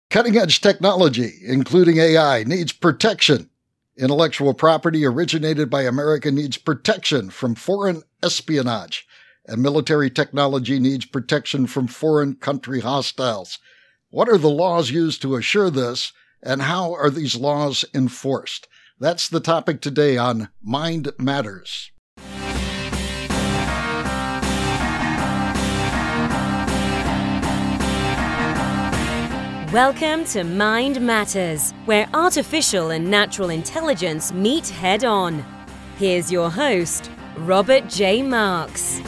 Cutting-edge technology, including AI, needs protection. Intellectual property originated by America needs protection from foreign espionage, and military technology needs protection from foreign country hostiles. What are the laws used to assure this, and how are these laws enforced? That's the topic today on Mind Matters. Welcome to Mind Matters, where artificial and natural intelligence meet head-on. Here's your host, Robert J. Marks.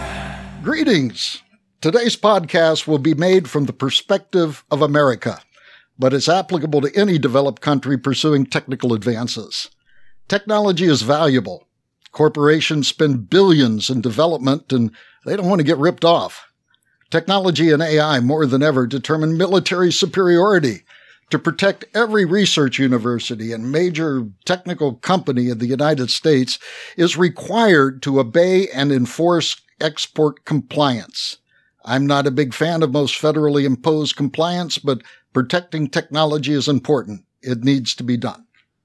Greetings. Today's podcast will be made from the perspective of America, but it's applicable to any developed country pursuing technical advances. Technology is valuable. Corporations spend billions in development, and they don't want to get ripped off. Technology and AI, more than ever, determine military superiority. To protect every research university and major technical company in the United States is required to obey and enforce export compliance. I'm not a big fan of most federally imposed compliance, but protecting technology is important. It needs to be done.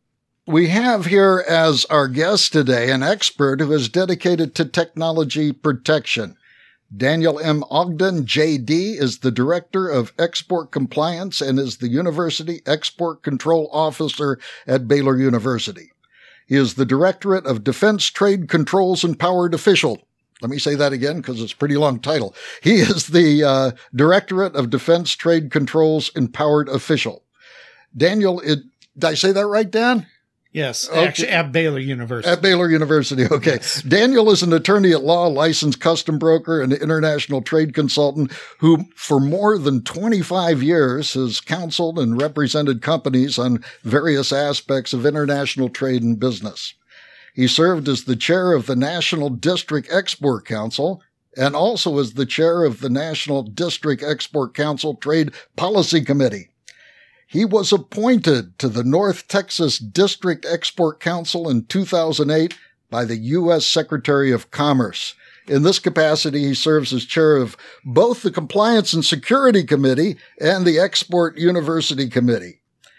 We have here as our guest today an expert who is dedicated to technology protection. Daniel M. Ogden, J.D., is the Director of Export Compliance and is the University Export Control Officer at Baylor University. He is the Directorate of Defense Trade Controls Empowered Official. Let me say that again because it's a pretty long title. He is the Directorate of Defense Trade Controls Empowered Official. Daniel, did I say that right, Dan? Yes, okay. Actually at Baylor University. At Baylor University, okay. Yes. Daniel is an attorney at law, licensed custom broker, and international trade consultant who, for more than 25 years, has counseled and represented companies on various aspects of international trade and business. He served as the chair of the National District Export Council and also as the chair of the National District Export Council Trade Policy Committee. He was appointed to the North Texas District Export Council in 2008 by the U.S. Secretary of Commerce. In this capacity, he serves as chair of both the Compliance and Security Committee and the Export University Committee.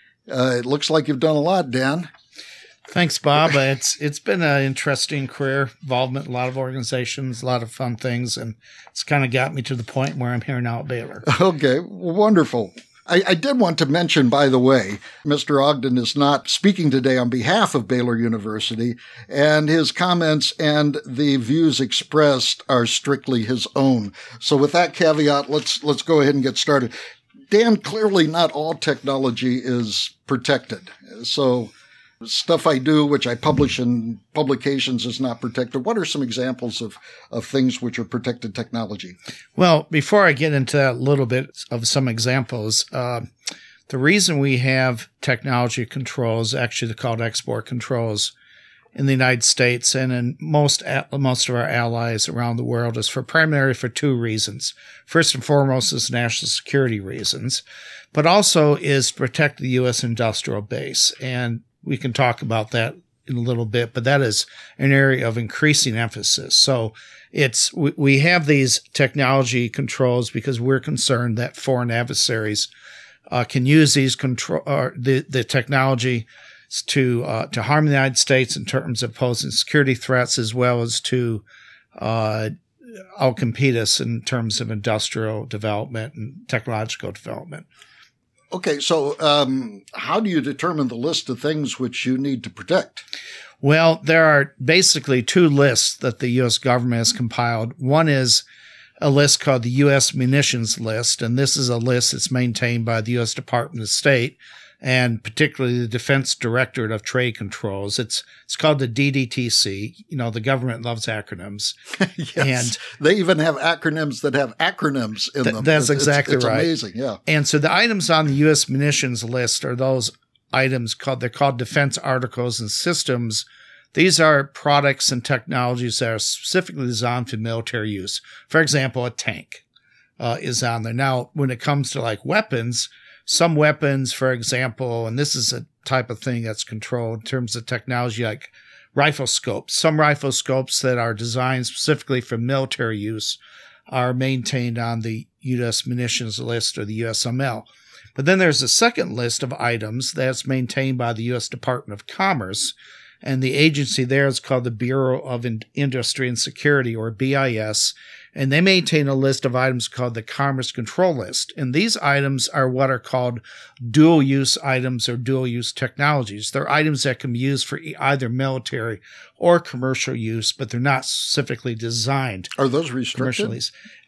It looks like you've done a lot, Dan. Thanks, Bob. It's been an interesting career, involvement in a lot of organizations, a lot of fun things, and it's kind of got me to the point where I'm here now at Baylor. Okay, wonderful. I did want to mention, by the way, Mr. Ogden is not speaking today on behalf of Baylor University, and his comments and the views expressed are strictly his own. So with that caveat, let's go ahead and get started. Dan, clearly not all technology is protected. So stuff I do, which I publish in publications, is not protected. What are some examples of things which are protected technology? Well, before I get into that, a little bit of some examples, the reason we have technology controls, actually they're called export controls, in the United States and in most of our allies around the world is primarily for two reasons. First and foremost is national security reasons, but also is to protect the U.S. industrial base. And we can talk about that in a little bit, but that is an area of increasing emphasis. So we have these technology controls because we're concerned that foreign adversaries can use these the technology to harm the United States in terms of posing security threats, as well as to outcompete us in terms of industrial development and technological development. Okay, so how do you determine the list of things which you need to protect? Well, there are basically two lists that the U.S. government has compiled. One is a list called the U.S. Munitions List, and this is a list that's maintained by the U.S. Department of State and particularly the Defense Directorate of Trade Controls. It's called the DDTC. You know, the government loves acronyms. Yes, and they even have acronyms that have acronyms in them. That's exactly it's right. Amazing, yeah. And so the items on the U.S. Munitions List are those items they're called defense articles and systems. These are products and technologies that are specifically designed for military use. For example, a tank is on there. Now, when it comes to like weapons, some weapons, for example, and this is a type of thing that's controlled in terms of technology like rifle scopes. Some rifle scopes that are designed specifically for military use are maintained on the U.S. Munitions List or the USML. But then there's a second list of items that's maintained by the U.S. Department of Commerce, and the agency there is called the Bureau of Industry and Security, or BIS, and they maintain a list of items called the Commerce Control List. And these items are what are called dual-use items or dual-use technologies. They're items that can be used for either military or commercial use, but they're not specifically designed. Are those restricted?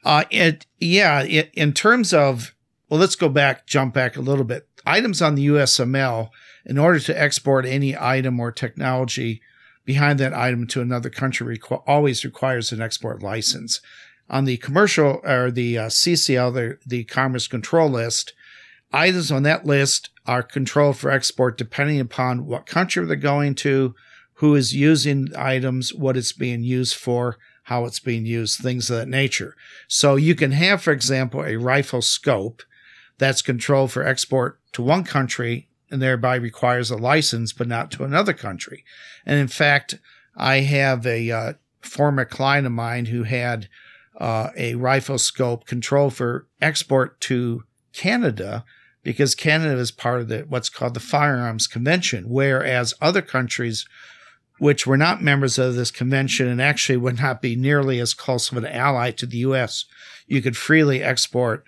In terms of, well, let's jump back a little bit. Items on the USML, in order to export any item or technology behind that item to another country, always requires an export license. On the commercial or the CCL, the Commerce Control List, items on that list are controlled for export depending upon what country they're going to, who is using items, what it's being used for, how it's being used, things of that nature. So you can have, for example, a rifle scope that's controlled for export to one country and thereby requires a license, but not to another country. And in fact, I have a former client of mine who had a rifle scope controlled for export to Canada, because Canada is part of what's called the Firearms Convention, whereas other countries which were not members of this convention and actually would not be nearly as close of an ally to the U.S., you could freely export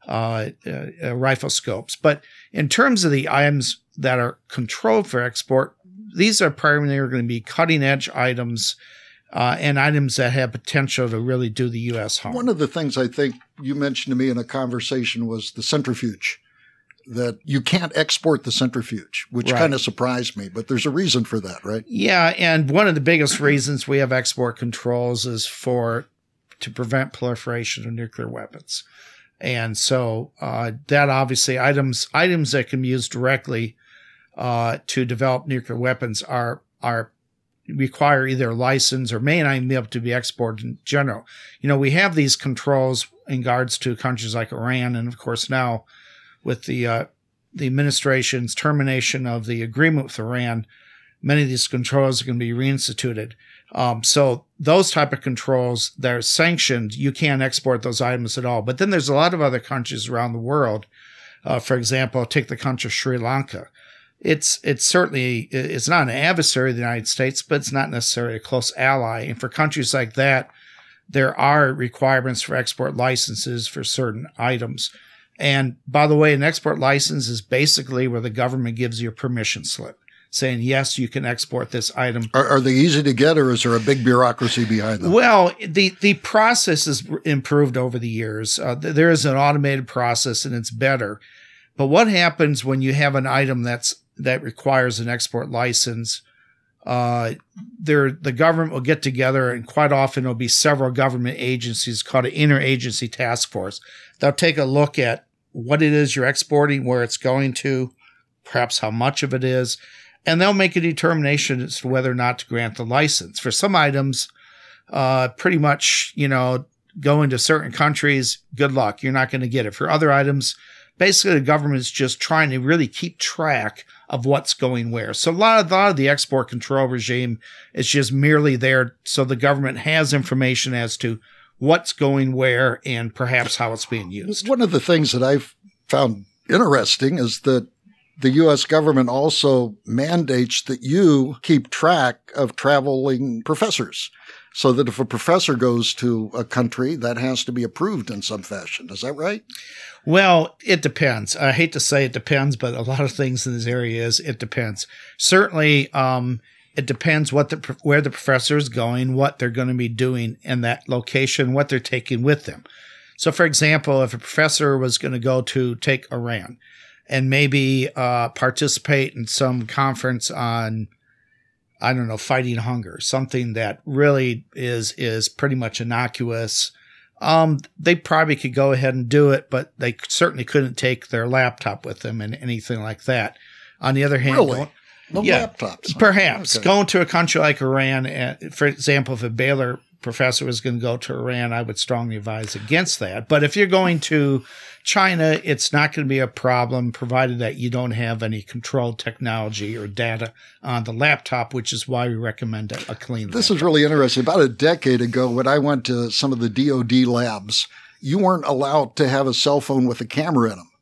rifle scopes. But in terms of the items that are controlled for export, these are primarily going to be cutting-edge items and items that have potential to really do the U.S. harm. One of the things I think you mentioned to me in a conversation was the centrifuge, that you can't export the centrifuge, which kind of surprised me, but there's a reason for that, right? Yeah, and one of the biggest reasons we have export controls is to prevent proliferation of nuclear weapons. And so that obviously items that can be used directly to develop nuclear weapons are require either a license or may not even be able to be exported in general. You know, we have these controls in regards to countries like Iran, and of course now with the administration's termination of the agreement with Iran, many of these controls are going to be reinstituted. So those type of controls that are sanctioned, you can't export those items at all. But then there's a lot of other countries around the world. For example, take the country of Sri Lanka. It's certainly, it's not an adversary of the United States, but it's not necessarily a close ally. And for countries like that, there are requirements for export licenses for certain items. And by the way, an export license is basically where the government gives you a permission slip saying, yes, you can export this item. Are they easy to get, or is there a big bureaucracy behind them? Well, the process has improved over the years. There is an automated process, and it's better. But what happens when you have an item that requires an export license? The government will get together, and quite often it'll be several government agencies called an interagency task force. They'll take a look at what it is you're exporting, where it's going to, perhaps how much of it is, and they'll make a determination as to whether or not to grant the license. For some items, pretty much, going to certain countries, good luck. You're not going to get it. For other items, basically the government is just trying to really keep track of what's going where. So a lot of the export control regime is just merely there so the government has information as to what's going where and perhaps how it's being used. One of the things that I've found interesting is that the U.S. government also mandates that you keep track of traveling professors, so that if a professor goes to a country, that has to be approved in some fashion. Is that right? Well, it depends. I hate to say it depends, but a lot of things in this area it depends. Certainly, it depends where the professor is going, what they're going to be doing in that location, what they're taking with them. So, for example, if a professor was going to go to take Iran and maybe participate in some conference on, I don't know, fighting hunger, something that really is pretty much innocuous, they probably could go ahead and do it, but they certainly couldn't take their laptop with them and anything like that. On the other hand, really? No laptops? Perhaps. Okay. Going to a country like Iran, for example, if a Baylor professor was going to go to Iran, I would strongly advise against that. But if you're going to China, it's not going to be a problem, provided that you don't have any controlled technology or data on the laptop, which is why we recommend a clean laptop. This is really interesting. About a decade ago, when I went to some of the DoD labs, you weren't allowed to have a cell phone with a camera in them.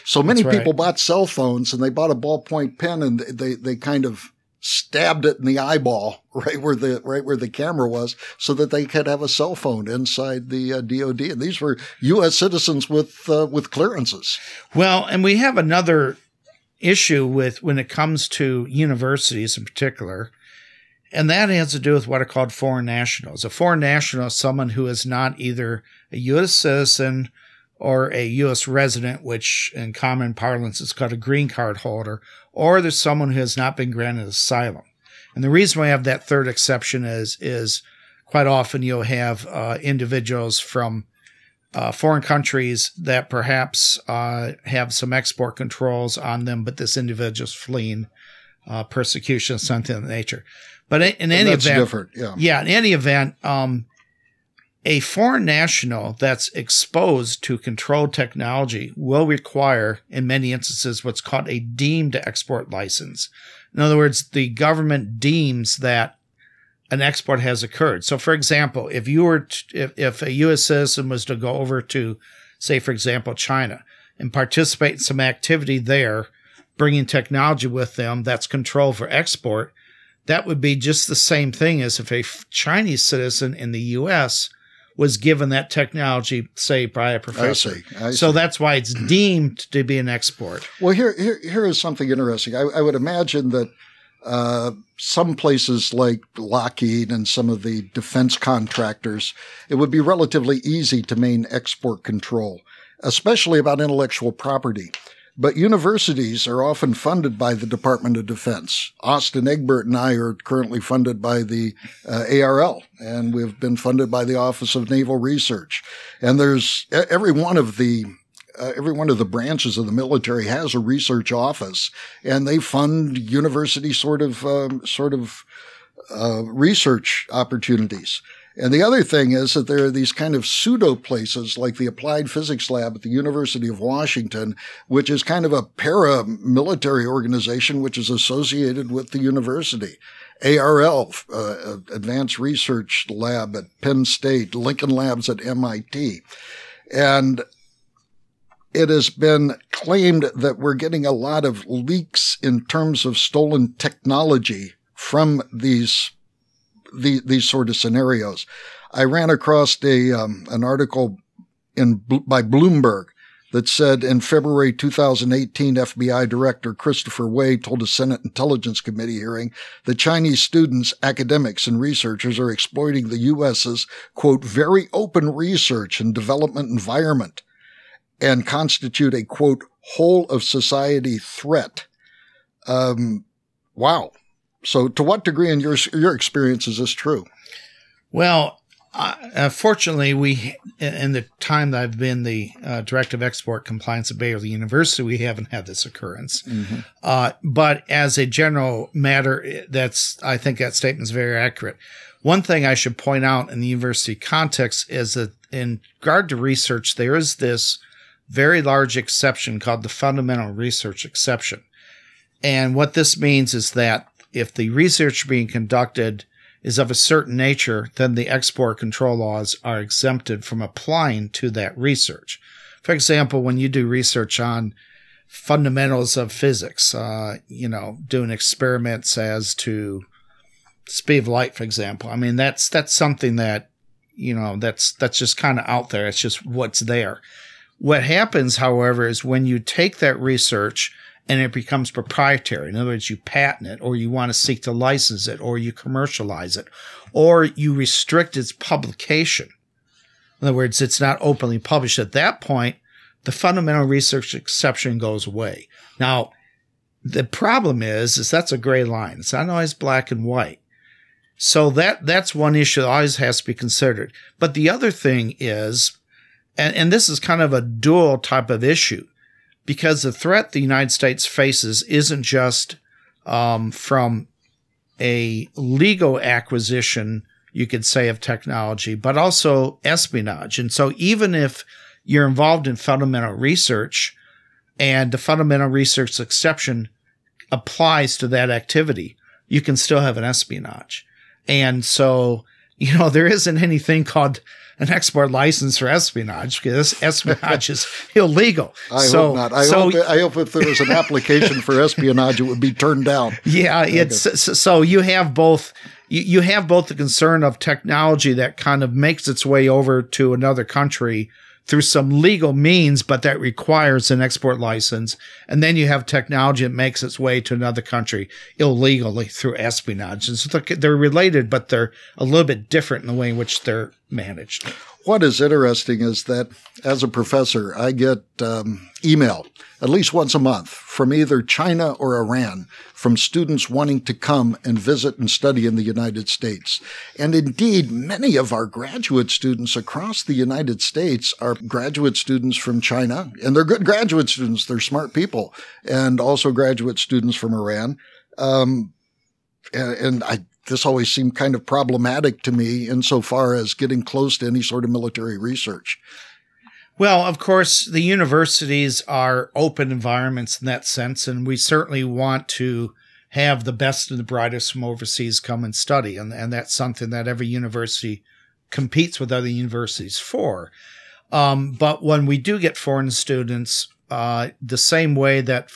So many That's right. people bought cell phones and they bought a ballpoint pen and they kind of stabbed it in the eyeball right where the camera was so that they could have a cell phone inside the DOD. And these were U.S. citizens with clearances. Well, and we have another issue with when it comes to universities in particular, and that has to do with what are called foreign nationals. A foreign national is someone who is not either a U.S. citizen or a U.S. resident, which in common parlance is called a green card holder, or there's someone who has not been granted asylum. And the reason we have that third exception is quite often you'll have individuals from foreign countries that perhaps have some export controls on them, but this individual's fleeing persecution, something of that nature. But in any that's event, different. Yeah. In any event, a foreign national that's exposed to controlled technology will require, in many instances, what's called a deemed export license. In other words, the government deems that an export has occurred. So, for example, if a U.S. citizen was to go over to, say, for example, China and participate in some activity there, bringing technology with them that's controlled for export, that would be just the same thing as if a Chinese citizen in the U.S. was given that technology, say, by a professor. I see. So that's why it's deemed to be an export. Well, here is something interesting. I would imagine that some places like Lockheed and some of the defense contractors, it would be relatively easy to maintain export control, especially about intellectual property. But universities are often funded by the Department of Defense. Austin Egbert and I are currently funded by the ARL, and we've been funded by the Office of Naval Research. And there's every one of the branches of the military has a research office, and they fund university sort of research opportunities. And the other thing is that there are these kind of pseudo places like the Applied Physics Lab at the University of Washington, which is kind of a paramilitary organization which is associated with the university. ARL, Advanced Research Lab at Penn State, Lincoln Labs at MIT. And it has been claimed that we're getting a lot of leaks in terms of stolen technology from these sort of scenarios. I ran across an article by Bloomberg that said in February 2018, FBI Director Christopher Wray told a Senate Intelligence Committee hearing that Chinese students, academics, and researchers are exploiting the U.S.'s, quote, very open research and development environment and constitute a, quote, whole of society threat. Wow. So to what degree in your experience is this true? Well, fortunately, in the time that I've been the Director of Export Compliance at Baylor University, we haven't had this occurrence. Mm-hmm. But as a general matter, I think that statement is very accurate. One thing I should point out in the university context is that in regard to research, there is this very large exception called the fundamental research exception. And what this means is that if the research being conducted is of a certain nature, then the export control laws are exempted from applying to that research. For example, when you do research on fundamentals of physics, doing experiments as to speed of light, for example. I mean, that's something that, that's just kind of out there. It's just what's there. What happens, however, is when you take that research and it becomes proprietary. In other words, you patent it, or you want to seek to license it, or you commercialize it, or you restrict its publication. In other words, it's not openly published. At that point, the fundamental research exception goes away. Now, the problem is that's a gray line. It's not always black and white. So that's one issue that always has to be considered. But the other thing is, and this is kind of a dual type of issue, because the threat the United States faces isn't just from a legal acquisition, you could say, of technology, but also espionage. And so even if you're involved in fundamental research and the fundamental research exception applies to that activity, you can still have an espionage. And so, there isn't anything called an export license for espionage because espionage is illegal. I hope not. I hope if there was an application for espionage, it would be turned down. Yeah, so you have both. You have both the concern of technology that kind of makes its way over to another country through some legal means, but that requires an export license. And then you have technology that makes its way to another country illegally through espionage. And so they're related, but they're a little bit different in the way in which they're managed. What is interesting is that as a professor, I get email at least once a month from either China or Iran from students wanting to come and visit and study in the United States. And indeed, many of our graduate students across the United States are graduate students from China, and they're good graduate students. They're smart people, and also graduate students from Iran. This always seemed kind of problematic to me insofar as getting close to any sort of military research. Well, of course, the universities are open environments in that sense, and we certainly want to have the best and the brightest from overseas come and study, and that's something that every university competes with other universities for. But when we do get foreign students, the same way that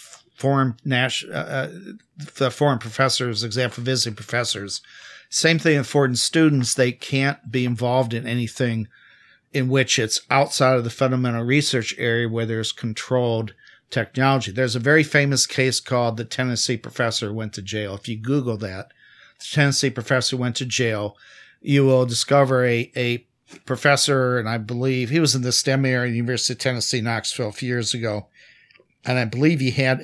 the foreign professors, example, visiting professors, same thing with foreign students, they can't be involved in anything in which it's outside of the fundamental research area where there's controlled technology. There's a very famous case called the Tennessee professor went to jail. If you Google that, the Tennessee professor went to jail, you will discover a professor, and I believe he was in the STEM area at the University of Tennessee, Knoxville, a few years ago. And I believe he had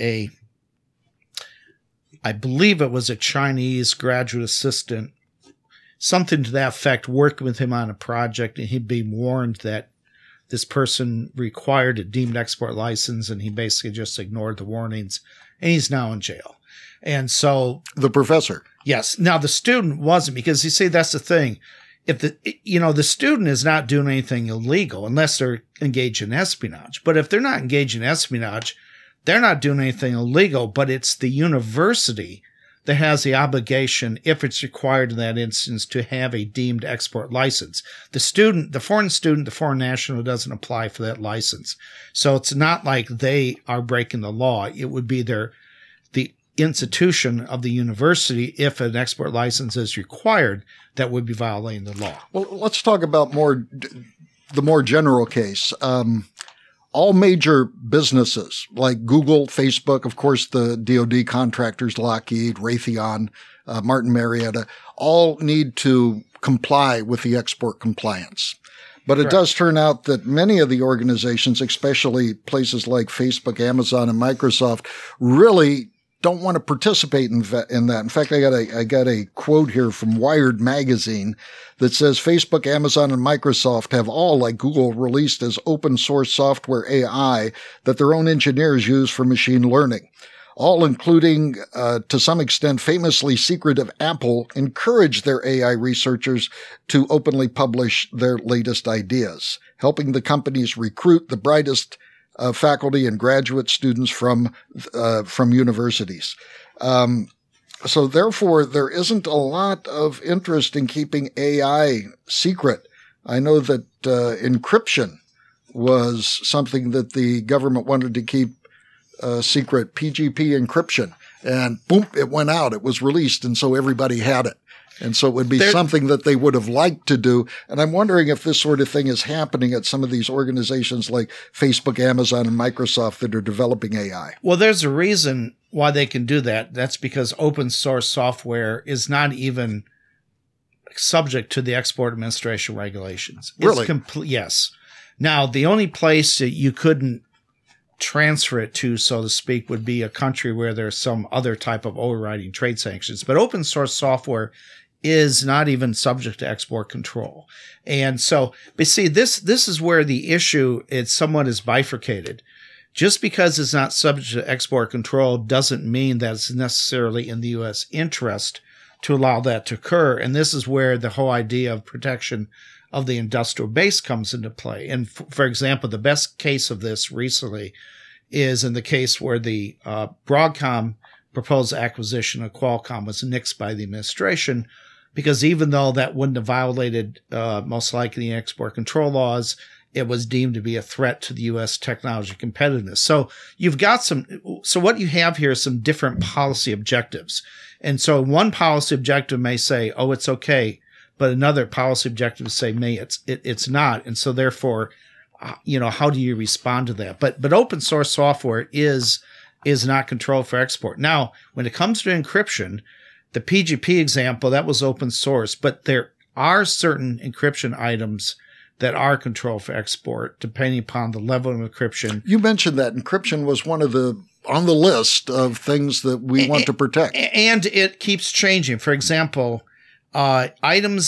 I believe it was a Chinese graduate assistant, something to that effect, working with him on a project, and he'd be warned that this person required a deemed export license, and he basically just ignored the warnings, and he's now in jail. And so the professor, yes. Now the student wasn't, because you see, that's the thing. If the student is not doing anything illegal unless they're engaged in espionage, but if they're not engaged in espionage, they're not doing anything illegal, but it's the university that has the obligation, if it's required in that instance, to have a deemed export license. The foreign student, the foreign national doesn't apply for that license. So it's not like they are breaking the law. It would be the institution of the university, if an export license is required, that would be violating the law. Well, let's talk about the more general case. All major businesses like Google, Facebook, of course, the DoD contractors, Lockheed, Raytheon, Martin Marietta, all need to comply with the export compliance. But it does turn out that many of the organizations, especially places like Facebook, Amazon, and Microsoft, really don't want to participate in that. In fact, I got a quote here from Wired magazine that says Facebook, Amazon, and Microsoft have all, like Google, released as open source software AI that their own engineers use for machine learning. All, including, to some extent, famously secretive Apple, encourage their AI researchers to openly publish their latest ideas, helping the companies recruit the brightest faculty and graduate students from universities. So therefore, there isn't a lot of interest in keeping AI secret. I know that encryption was something that the government wanted to keep secret, PGP encryption, and boom, it went out. It was released, and so everybody had it. And so it would be something that they would have liked to do. And I'm wondering if this sort of thing is happening at some of these organizations like Facebook, Amazon, and Microsoft that are developing AI. Well, there's a reason why they can do that. That's because open source software is not even subject to the Export Administration regulations. Really? Yes. Now, the only place that you couldn't transfer it to, so to speak, would be a country where there's some other type of overriding trade sanctions. But open source software is not even subject to export control. And so, but see, this is where the issue is somewhat is bifurcated. Just because it's not subject to export control doesn't mean that it's necessarily in the U.S. interest to allow that to occur. And this is where the whole idea of protection of the industrial base comes into play. And for example, the best case of this recently is in the case where the Broadcom proposed acquisition of Qualcomm was nixed by the administration because even though that wouldn't have violated most likely export control laws, it was deemed to be a threat to the U.S. technology competitiveness. So you've got so what you have here is some different policy objectives. And so one policy objective may say, oh, it's okay, but another policy objective say, it's not. And so therefore, how do you respond to that? But open source software is not controlled for export. Now, when it comes to encryption, the PGP example, that was open source, but there are certain encryption items that are controlled for export, depending upon the level of encryption. You mentioned that encryption was on the list of things that we want to protect. And it keeps changing. For example, items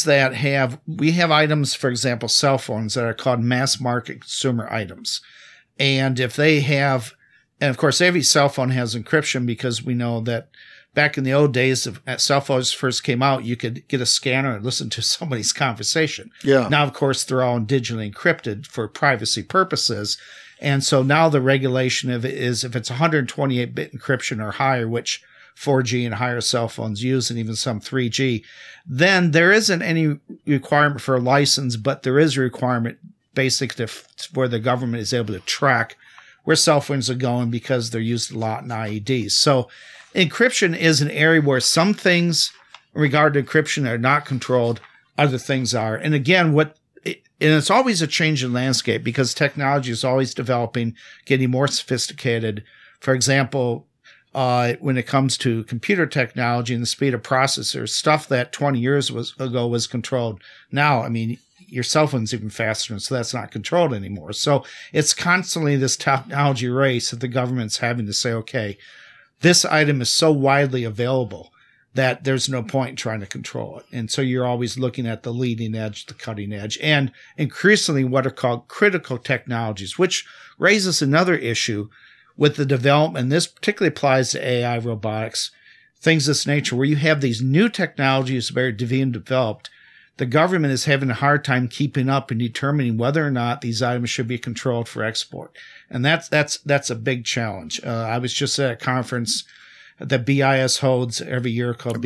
we have items, for example, cell phones that are called mass market consumer items. And if they have, and of course, every cell phone has encryption, because we know that back in the old days, as cell phones first came out, you could get a scanner and listen to somebody's conversation. Yeah. Now, of course, they're all digitally encrypted for privacy purposes. And so now the regulation of it is if it's 128-bit encryption or higher, which 4G and higher cell phones use, and even some 3G, then there isn't any requirement for a license, but there is a requirement basically where the government is able to track where cell phones are going, because they're used a lot in IEDs. So encryption is an area where some things in regard to encryption are not controlled, other things are. And again, it's always a change in landscape, because technology is always developing, getting more sophisticated. For example, when it comes to computer technology and the speed of processors, stuff that 20 years ago was controlled. Now, I mean, your cell phone's even faster, and so that's not controlled anymore. So it's constantly this technology race that the government's having to say, okay, this item is so widely available that there's no point in trying to control it. And so you're always looking at the leading edge, the cutting edge, and increasingly what are called critical technologies, which raises another issue with the development. And this particularly applies to AI, robotics, things of this nature, where you have these new technologies that are being developed. The government is having a hard time keeping up and determining whether or not these items should be controlled for export. And that's a big challenge. I was just at a conference that BIS holds every year called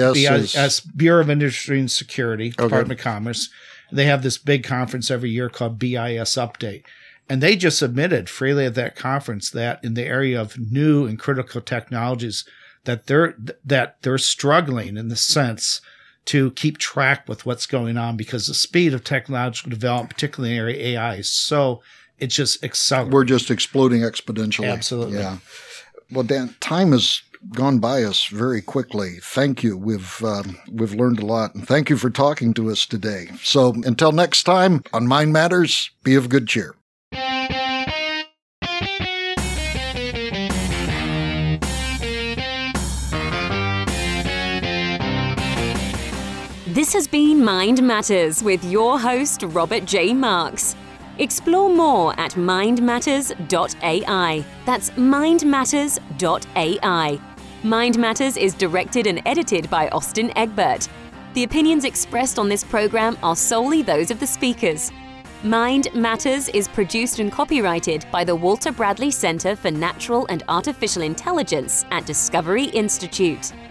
BIS, Bureau of Industry and Security, Department of Commerce. They have this big conference every year called BIS Update. And they just admitted freely at that conference that in the area of new and critical technologies, that they're struggling in the sense to keep track with what's going on, because the speed of technological development, particularly in the area of AI, is so it's just accelerating. We're just exploding exponentially. Absolutely. Yeah. Well, Dan, time has gone by us very quickly. Thank you. We've learned a lot, and thank you for talking to us today. So until next time on Mind Matters, be of good cheer. This has been Mind Matters with your host, Robert J. Marks. Explore more at mindmatters.ai. That's mindmatters.ai. Mind Matters is directed and edited by Austin Egbert. The opinions expressed on this program are solely those of the speakers. Mind Matters is produced and copyrighted by the Walter Bradley Center for Natural and Artificial Intelligence at Discovery Institute.